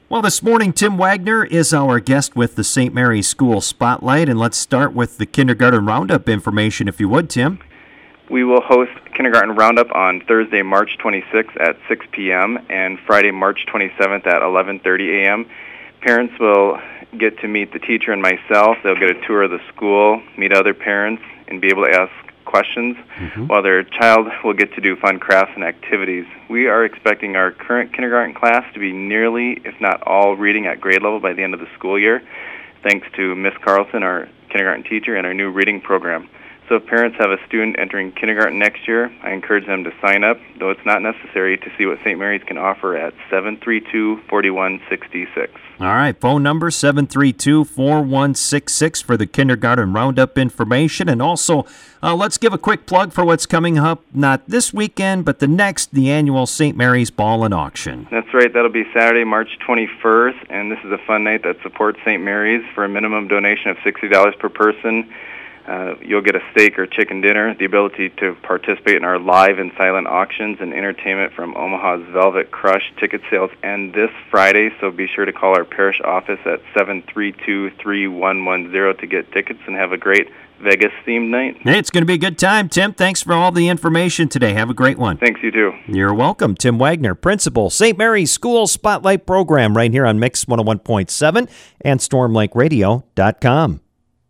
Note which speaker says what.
Speaker 1: Well, this morning, Tim Wagner is our guest with the St. Mary's School Spotlight, and let's start with the Kindergarten Roundup information, if you would, Tim.
Speaker 2: We will host Kindergarten Roundup on Thursday, March 26th at 6 p.m. and Friday, March 27th at 11:30 a.m. Parents will get to meet the teacher and myself. They'll get a tour of the school, meet other parents, and be able to ask questions, while their child will get to do fun crafts and activities. We are expecting our current kindergarten class to be nearly, if not all, reading at grade level by the end of the school year, thanks to Miss Carlson, our kindergarten teacher, and our new reading program. So if parents have a student entering kindergarten next year, I encourage them to sign up, though it's not necessary, to see what St. Mary's can offer at 732-4166.
Speaker 1: All right, phone number 732-4166 for the Kindergarten Roundup information. And also, let's give a quick plug for what's coming up, not this weekend, but the next, the annual St. Mary's Ball and Auction.
Speaker 2: That's right. That'll be Saturday, March 21st, and this is a fun night that supports St. Mary's for a minimum donation of $60 per person. You'll get a steak or chicken dinner, the ability to participate in our live and silent auctions, and entertainment from Omaha's Velvet Crush. Ticket sales end this Friday, so be sure to call our parish office at 732-3110 to get tickets and have a great Vegas-themed night.
Speaker 1: Hey, it's going to be a good time, Tim. Thanks for all the information today. Have a great one.
Speaker 2: Thanks, you too.
Speaker 1: You're welcome. Tim Wagner, Principal, St. Mary's School Spotlight Program right here on Mix 101.7 and StormLakeRadio.com.